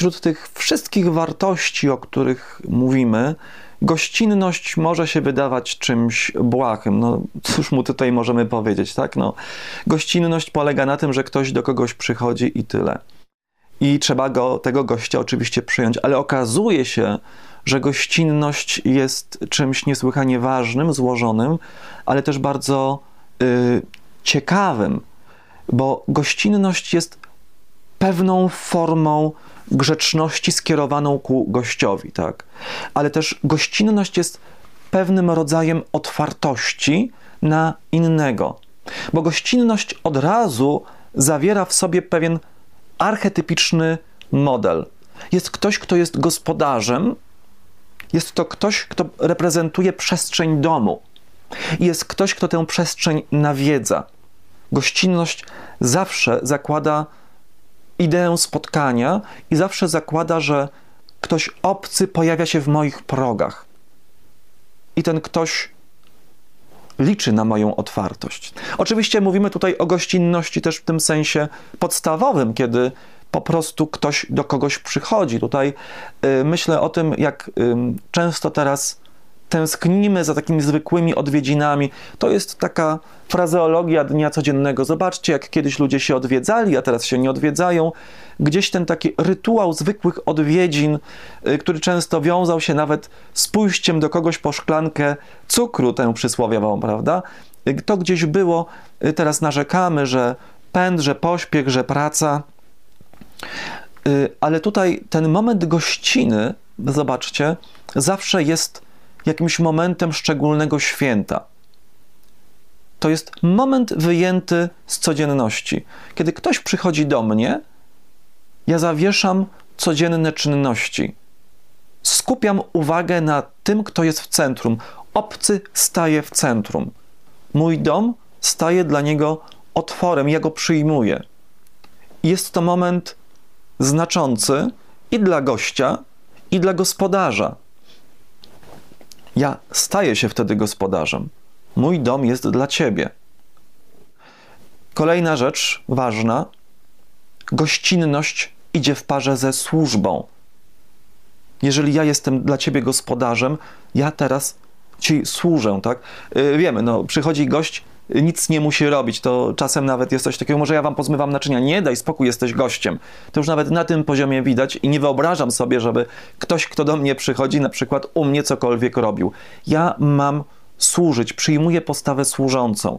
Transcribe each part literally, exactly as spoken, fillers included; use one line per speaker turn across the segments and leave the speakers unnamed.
wśród tych wszystkich wartości, o których mówimy, gościnność może się wydawać czymś błahym. No, cóż mu tutaj możemy powiedzieć, tak? No, gościnność polega na tym, że ktoś do kogoś przychodzi i tyle. I trzeba go, tego gościa oczywiście przyjąć, ale okazuje się, że gościnność jest czymś niesłychanie ważnym, złożonym, ale też bardzo y, ciekawym, bo gościnność jest pewną formą grzeczności skierowaną ku gościowi, tak? Ale też gościnność jest pewnym rodzajem otwartości na innego, bo gościnność od razu zawiera w sobie pewien archetypiczny model. Jest ktoś, kto jest gospodarzem, jest to ktoś, kto reprezentuje przestrzeń domu. Jest ktoś, kto tę przestrzeń nawiedza. Gościnność zawsze zakłada ideę spotkania i zawsze zakłada, że ktoś obcy pojawia się w moich progach. I ten ktoś liczy na moją otwartość. Oczywiście mówimy tutaj o gościnności też w tym sensie podstawowym, kiedy po prostu ktoś do kogoś przychodzi. Tutaj y, myślę o tym, jak y, często teraz tęsknimy za takimi zwykłymi odwiedzinami. To jest taka frazeologia dnia codziennego. Zobaczcie, jak kiedyś ludzie się odwiedzali, a teraz się nie odwiedzają. Gdzieś ten taki rytuał zwykłych odwiedzin, y, który często wiązał się nawet z pójściem do kogoś po szklankę cukru, tę przysłowiową, prawda? Y, to gdzieś było. Y, teraz narzekamy, że pęd, że pośpiech, że praca. Y, ale tutaj ten moment gościny, zobaczcie, zawsze jest jakimś momentem szczególnego święta. To jest moment wyjęty z codzienności. Kiedy ktoś przychodzi do mnie, ja zawieszam codzienne czynności. Skupiam uwagę na tym, kto jest w centrum. Obcy staje w centrum. Mój dom staje dla niego otworem, ja go przyjmuję. Jest to moment znaczący i dla gościa, i dla gospodarza. Ja staję się wtedy gospodarzem. Mój dom jest dla ciebie. Kolejna rzecz ważna. Gościnność idzie w parze ze służbą. Jeżeli ja jestem dla ciebie gospodarzem, ja teraz ci służę, tak? Yy, wiemy, no, przychodzi gość, nic nie musi robić, to czasem nawet jest coś takiego, może ja wam pozmywam naczynia, nie, daj spokój, jesteś gościem. To już nawet na tym poziomie widać i nie wyobrażam sobie, żeby ktoś, kto do mnie przychodzi, na przykład u mnie cokolwiek robił. Ja mam służyć, przyjmuję postawę służącą.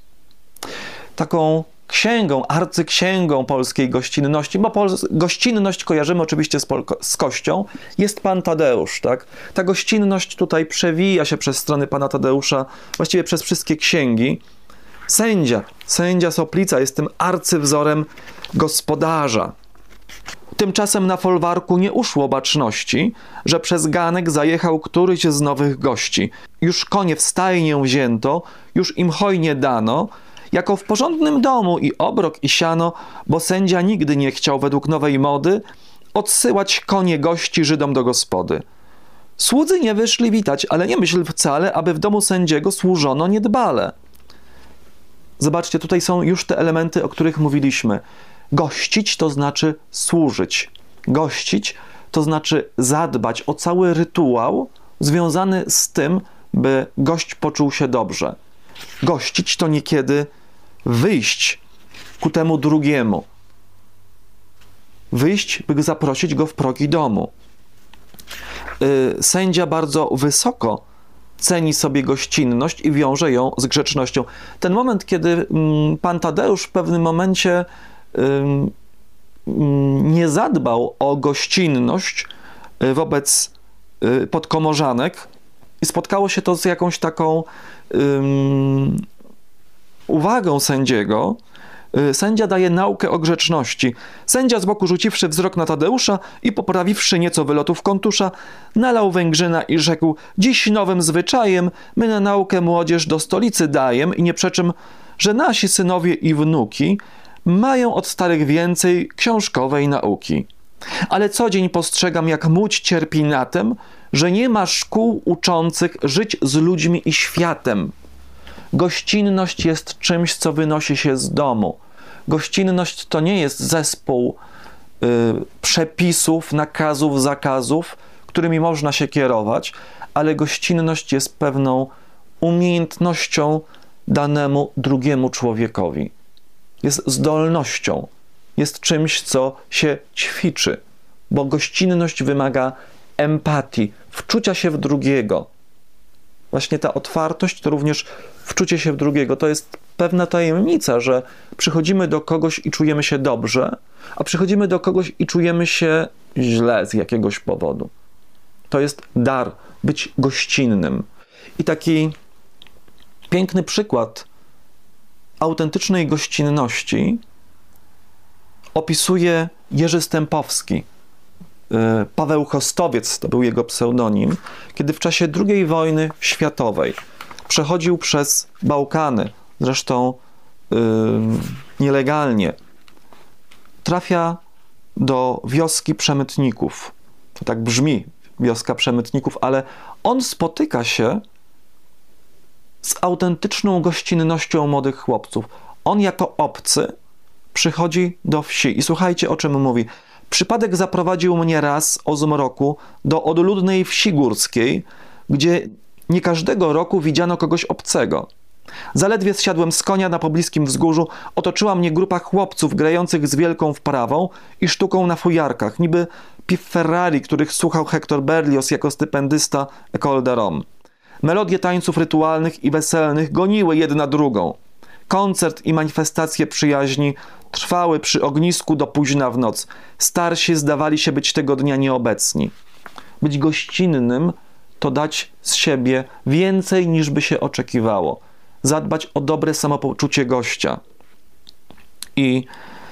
Taką księgą, arcyksięgą polskiej gościnności, bo pol gościnność kojarzymy oczywiście z, z kością, jest Pan Tadeusz, tak? Ta gościnność tutaj przewija się przez strony Pana Tadeusza, właściwie przez wszystkie księgi. Sędzia, sędzia Soplica jest tym arcywzorem gospodarza. Tymczasem na folwarku nie uszło baczności, że przez ganek zajechał któryś z nowych gości. Już konie w stajnię wzięto, już im hojnie dano, jako w porządnym domu i obrok i siano, bo sędzia nigdy nie chciał według nowej mody odsyłać konie gości Żydom do gospody. Słudzy nie wyszli witać, ale nie myśl wcale, aby w domu sędziego służono niedbale. Zobaczcie, tutaj są już te elementy, o których mówiliśmy. Gościć to znaczy służyć. Gościć to znaczy zadbać o cały rytuał związany z tym, by gość poczuł się dobrze. Gościć to niekiedy wyjść ku temu drugiemu. Wyjść, by zaprosić go w progi domu. Yy, sędzia bardzo wysoko ceni sobie gościnność i wiąże ją z grzecznością. Ten moment, kiedy mm, Pan Tadeusz w pewnym momencie yy, yy, nie zadbał o gościnność yy, wobec yy, podkomorzanek i spotkało się to z jakąś taką yy, uwagą sędziego, sędzia daje naukę o grzeczności. Sędzia z boku rzuciwszy wzrok na Tadeusza i poprawiwszy nieco wylotów kontusza, nalał węgrzyna i rzekł: dziś nowym zwyczajem my na naukę młodzież do stolicy dajem i nie przeczym, że nasi synowie i wnuki mają od starych więcej książkowej nauki. Ale co dzień postrzegam, jak młódź cierpi na tem, że nie ma szkół uczących żyć z ludźmi i światem. Gościnność jest czymś, co wynosi się z domu. Gościnność to nie jest zespół y, przepisów, nakazów, zakazów, którymi można się kierować, ale gościnność jest pewną umiejętnością danemu drugiemu człowiekowi. Jest zdolnością, jest czymś, co się ćwiczy, bo gościnność wymaga empatii, wczucia się w drugiego. Właśnie ta otwartość to również wczucie się w drugiego. To jest pewna tajemnica, że przychodzimy do kogoś i czujemy się dobrze, a przychodzimy do kogoś i czujemy się źle z jakiegoś powodu. To jest dar, być gościnnym. I taki piękny przykład autentycznej gościnności opisuje Jerzy Stępowski. Paweł Chostowiec to był jego pseudonim, kiedy w czasie drugiej wojny światowej przechodził przez Bałkany, zresztą yy, nielegalnie, trafia do wioski przemytników. To tak brzmi, wioska przemytników, ale on spotyka się z autentyczną gościnnością młodych chłopców. On jako obcy przychodzi do wsi i słuchajcie, o czym mówi. Przypadek zaprowadził mnie raz o zmroku do odludnej wsi górskiej, gdzie nie każdego roku widziano kogoś obcego. Zaledwie zsiadłem z konia na pobliskim wzgórzu, otoczyła mnie grupa chłopców grających z wielką wprawą i sztuką na fujarkach, niby pifferari, których słuchał Hector Berlioz jako stypendysta École de Rome. Melodie tańców rytualnych i weselnych goniły jedna drugą. Koncert i manifestacje przyjaźni trwały przy ognisku do późna w noc. Starsi zdawali się być tego dnia nieobecni. Być gościnnym to dać z siebie więcej niż by się oczekiwało. Zadbać o dobre samopoczucie gościa. I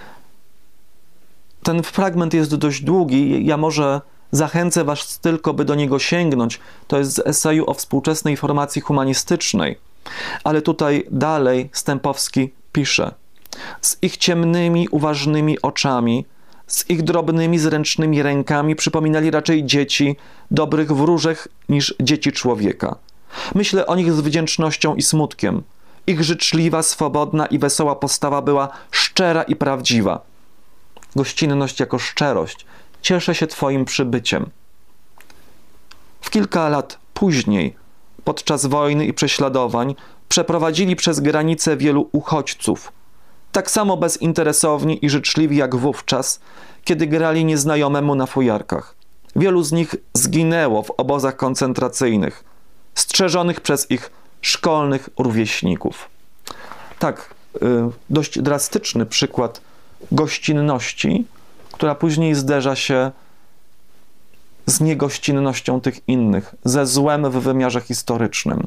ten fragment jest dość długi. Ja może zachęcę was tylko, by do niego sięgnąć. To jest z eseju o współczesnej formacji humanistycznej. Ale tutaj dalej Stępowski pisze: z ich ciemnymi, uważnymi oczami, z ich drobnymi, zręcznymi rękami przypominali raczej dzieci, dobrych wróżek niż dzieci człowieka. Myślę o nich z wdzięcznością i smutkiem. Ich życzliwa, swobodna i wesoła postawa była szczera i prawdziwa. Gościnność jako szczerość. Cieszę się twoim przybyciem. W kilka lat później, podczas wojny i prześladowań, przeprowadzili przez granicę wielu uchodźców. Tak samo bezinteresowni i życzliwi jak wówczas, kiedy grali nieznajomemu na fujarkach. Wielu z nich zginęło w obozach koncentracyjnych, strzeżonych przez ich szkolnych rówieśników. Tak, dość drastyczny przykład gościnności, która później zderza się z niegościnnością tych innych, ze złem w wymiarze historycznym.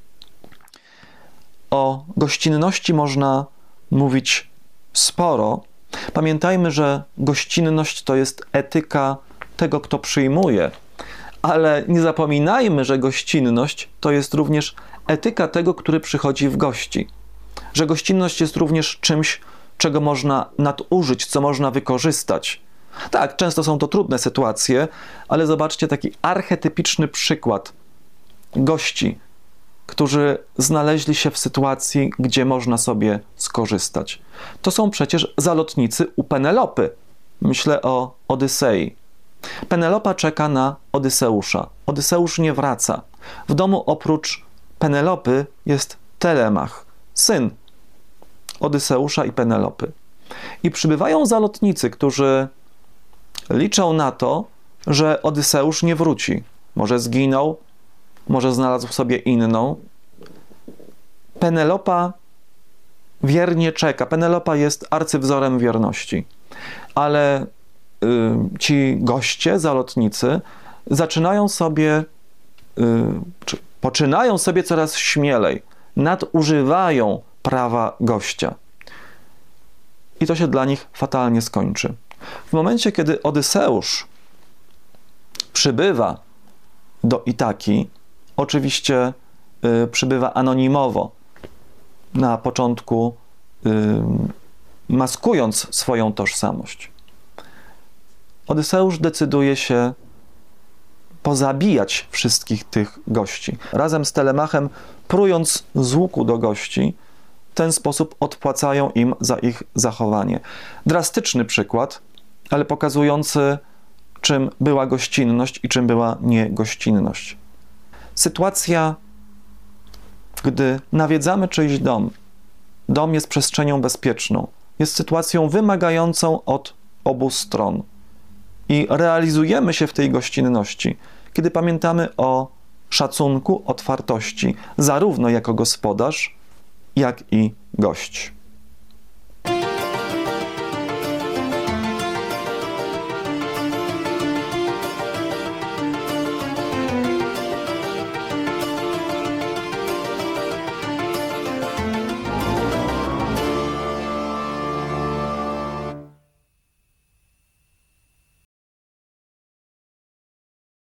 O gościnności można mówić sporo. Pamiętajmy, że gościnność to jest etyka tego, kto przyjmuje, ale nie zapominajmy, że gościnność to jest również etyka tego, który przychodzi w gości. Że gościnność jest również czymś, czego można nadużyć, co można wykorzystać. Tak, często są to trudne sytuacje, ale zobaczcie taki archetypiczny przykład gości, którzy znaleźli się w sytuacji, gdzie można sobie skorzystać. To są przecież zalotnicy u Penelopy. Myślę o Odysei. Penelopa czeka na Odyseusza. Odyseusz nie wraca. W domu oprócz Penelopy jest Telemach, syn Odyseusza i Penelopy. I przybywają zalotnicy, którzy liczą na to, że Odyseusz nie wróci. Może zginął, może znalazł sobie inną. Penelopa wiernie czeka. Penelopa jest arcywzorem wierności. Ale y, ci goście, zalotnicy, zaczynają sobie, y, czy poczynają sobie coraz śmielej. Nadużywają prawa gościa. I to się dla nich fatalnie skończy. W momencie, kiedy Odyseusz przybywa do Itaki, oczywiście y, przybywa anonimowo, na początku y, maskując swoją tożsamość. Odyseusz decyduje się pozabijać wszystkich tych gości. Razem z Telemachem, prując z łuku do gości, w ten sposób odpłacają im za ich zachowanie. Drastyczny przykład, ale pokazujący, czym była gościnność i czym była niegościnność. Sytuacja, gdy nawiedzamy czyjś dom, dom jest przestrzenią bezpieczną, jest sytuacją wymagającą od obu stron i realizujemy się w tej gościnności, kiedy pamiętamy o szacunku, otwartości, zarówno jako gospodarz, jak i gość.